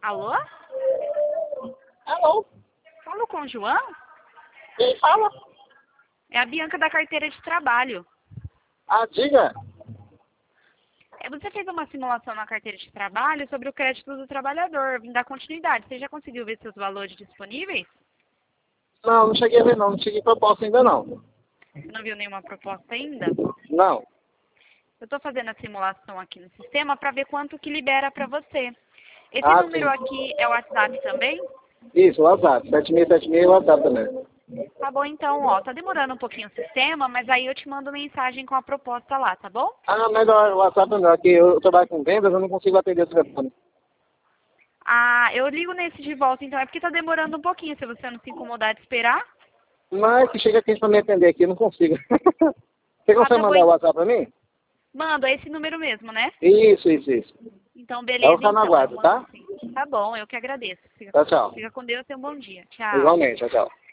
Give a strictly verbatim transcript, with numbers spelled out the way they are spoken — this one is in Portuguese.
Alô? Alô? Falo com o João? Quem fala? É a Bianca da carteira de trabalho. Ah, diga. É, Você fez uma simulação na carteira de trabalho sobre o crédito do trabalhador. Vim dar continuidade. Você já conseguiu ver seus valores disponíveis? Não, não cheguei a ver não. Não cheguei proposta ainda não. Você não viu nenhuma proposta ainda? Não. Eu estou fazendo a simulação aqui no sistema para ver quanto que libera para você. Esse Ah, número sim. aqui é o WhatsApp também? Isso, WhatsApp. sete seis sete seis, WhatsApp também. Tá bom, então, ó. Tá demorando um pouquinho o sistema, mas aí eu te mando mensagem com a proposta lá, tá bom? Ah, melhor, o WhatsApp é melhor, que eu trabalho com vendas, eu não consigo atender o telefone. Ah, eu ligo nesse de volta, então. É porque tá demorando um pouquinho, se você não se incomodar de esperar. Mas que chega aqui para me atender aqui, eu não consigo. Você Ah, consegue tá bom. mandar o WhatsApp para mim? Mando, é esse número mesmo, né? Isso, isso, isso. Então, Eu vou beleza, ficar no então. Eu aguardo, mando tá? sim. Tá bom, eu que agradeço. Fica, Tchau, tchau. fica com Deus e um bom dia. Tchau. Igualmente, tchau, tchau.